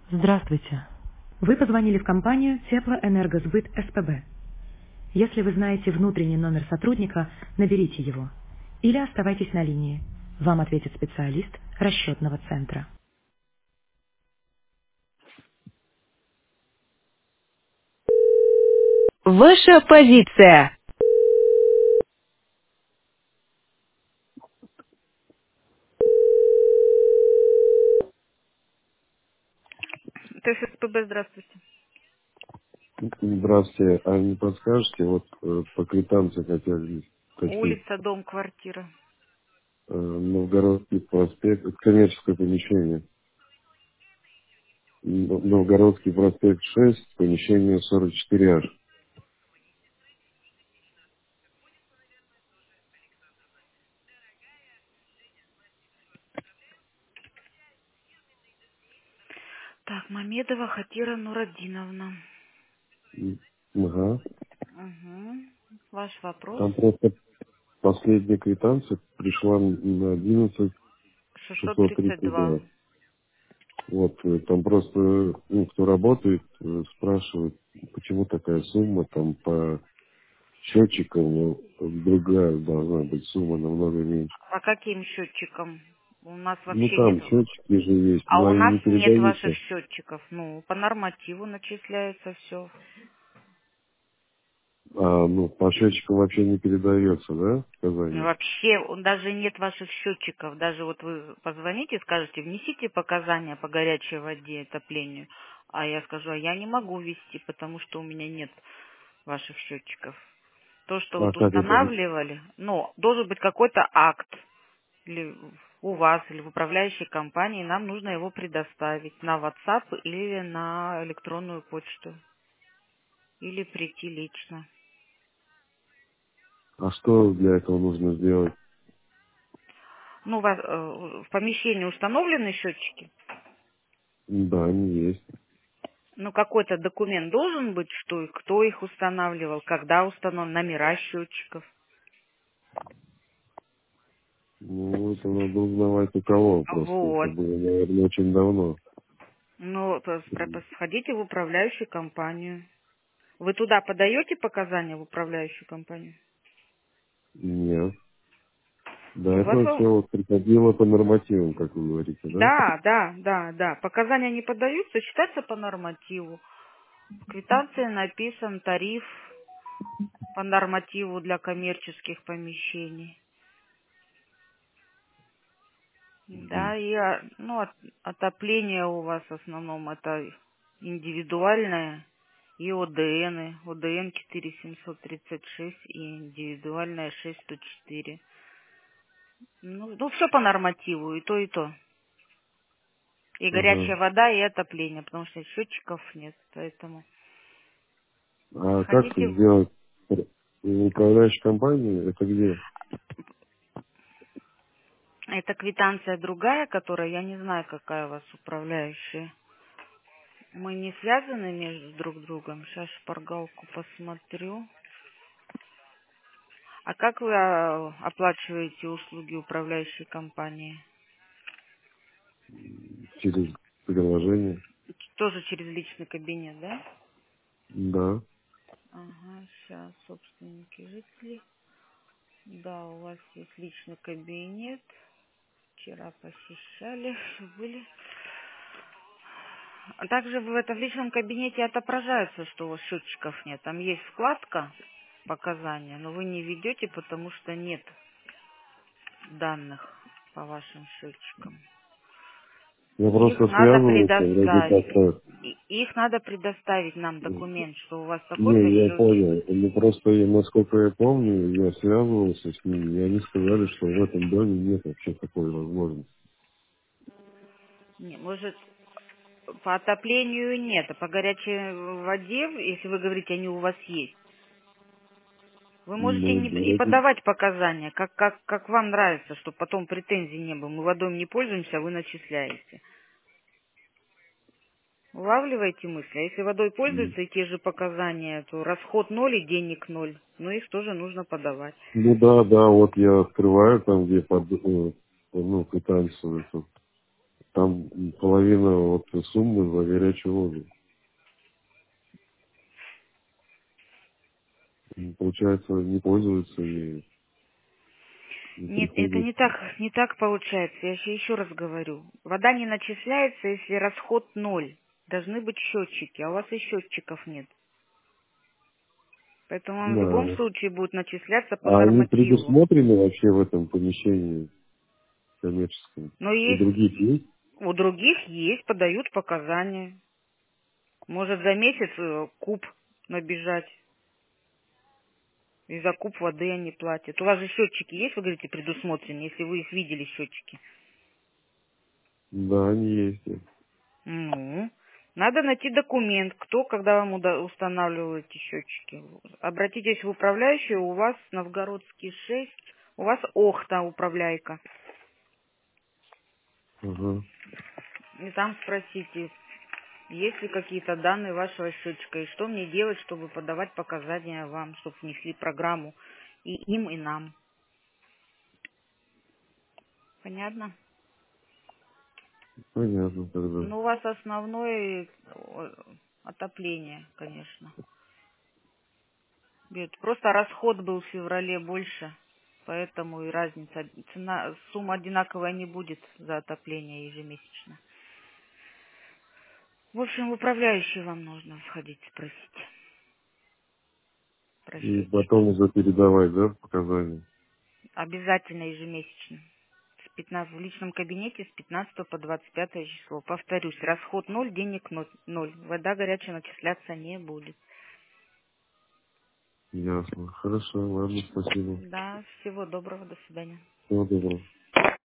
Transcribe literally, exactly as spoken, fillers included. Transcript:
Здравствуйте. Вы позвонили в компанию Теплоэнергосбыт СПБ. Если вы знаете внутренний номер сотрудника, наберите его. Или оставайтесь на линии. Вам ответит специалист расчетного центра. Ваша позиция. ТСПБ, здравствуйте. Здравствуйте. А не подскажете, вот э, по квитанции хотели спросить. Улица, дом, квартира. Э, Новгородский проспект, это коммерческое помещение. Н- Новгородский проспект шесть, помещение сорок четыре аш. Так, Мамедова Хатира Нураддиновна. М, Ага. Угу. Ваш вопрос. Там просто последняя квитанция пришла на одиннадцать шестьсот шестьсот тридцать тридцать два. два. Вот, э, там просто, ну, кто работает, э, спрашивает, почему такая сумма, там по счетчикам, ну, другая должна быть сумма намного меньше. По каким счетчикам? У нас Ну, вообще нет. там счетчики же есть, А но у они нас не нет ваших передаются. счетчиков. Ну, по нормативу начисляется все. А, ну, по счетчикам вообще не передается, да, сказание? Вообще, он- даже нет ваших счетчиков. Даже вот вы позвоните, скажете, внесите показания по горячей воде, отоплению. А я скажу, а я не могу ввести, потому что у меня нет ваших счетчиков. То, что А вот как это? устанавливали, ну, должен быть какой-то акт или у вас, или в управляющей компании, нам нужно его предоставить на WhatsApp или на электронную почту, или прийти лично. А что для этого нужно сделать? Ну, у вас, э, в помещении установлены счетчики? Да, они есть. Ну, какой-то документ должен быть, что и кто их устанавливал, когда установлен, номера счетчиков. Ну, это надо узнавать у кого просто. Это Вот. было, наверное, очень давно. Ну, то есть про- сходите в управляющую компанию. Вы туда подаете показания в управляющую компанию? Нет. До Ну, у вас... этого все о- вот приходило по нормативам, как вы говорите, да? Да, да, да, да. Показания не подаются, считается по нормативу. В квитанции написан тариф по нормативу для коммерческих помещений. Мгм. Да, и а, ну, от- отопление у вас в основном это индивидуальное и ОДН. ОДН четыре семьсот тридцать шесть и индивидуальное шесть сто четыре. Ну, ну все по нормативу, и то, и то. И Ага. горячая вода, и отопление, потому что счетчиков нет, поэтому А как сходите. сделать управляющая компания? Это где? Это квитанция другая, которая, я не знаю, какая у вас управляющая. Мы не связаны между друг другом. Сейчас шпаргалку посмотрю. А как вы а, оплачиваете услуги управляющей компании? Через приложение? Тоже через личный кабинет, да? Да. Ага, сейчас собственники жителей. Да, у вас есть личный кабинет. Вчера посещали, были. А также в этом личном кабинете отображается, что у вас счетчиков нет. Там есть вкладка показания, но вы не ведете, потому что нет данных по вашим счетчикам. Я Их просто надо связывался, вроде предоставить. как-то. И- Их надо предоставить нам документ, что у вас такой-то Не, я счетчик. понял. Ну просто, я, насколько я помню, я связывался с ними, и они сказали, что в этом доме нет вообще такой возможности. Не, может, по отоплению нет, а по горячей воде, если вы говорите, они у вас есть, вы можете Ну, не, не вроде, подавать показания, как, как, как вам нравится, чтобы потом претензий не было. Мы водой не пользуемся, а вы начисляете. Улавливаете мысли. А если водой м, пользуются и те же показания, то расход ноль и денег ноль. Но их тоже нужно подавать. ну да, да, вот я открываю там, где под, э, ну, квитанцию эту. там половина вот суммы за горячую воду. Получается, не пользуются и не Нет, это приходят. не так, не так получается. Я еще, еще раз говорю. Вода не начисляется, если расход ноль. Должны быть счетчики, а у вас и счетчиков нет. Поэтому вам в любом Да. случае будет начисляться по А они нормативу. предусмотрены вообще в этом помещении коммерческом? Но У есть, других есть? у других есть, подают показания. Может за месяц э, куб набежать. И за куб воды они платят. У вас же счетчики есть, вы говорите, предусмотрены, если вы их видели, счетчики. Да, они есть. Ну, надо найти документ, кто, когда вам уда- устанавливал эти счетчики. Обратитесь в управляющую, у вас Новгородский шесть, у вас Охта управляйка. Ага. И там спросите, есть ли какие-то данные вашего счетчика, и что мне делать, чтобы подавать показания вам, чтобы внесли программу и им, и нам. Понятно? Понятно тогда. Ну, у вас основное э, отопление, конечно. Бед. Просто расход был в феврале больше, поэтому и разница. Цена, сумма одинаковая не будет за отопление ежемесячно. В общем, в управляющий вам нужно сходить спросить про И счетчики. потом уже передавать, да, показания? Обязательно ежемесячно. С пятнадцатого в личном кабинете с пятнадцатого по двадцать пятое число. Повторюсь, расход ноль, денег но- ноль. Вода горячая начисляться не будет. Ясно. Хорошо, ладно, спасибо. Да, всего доброго, до свидания. Всего доброго.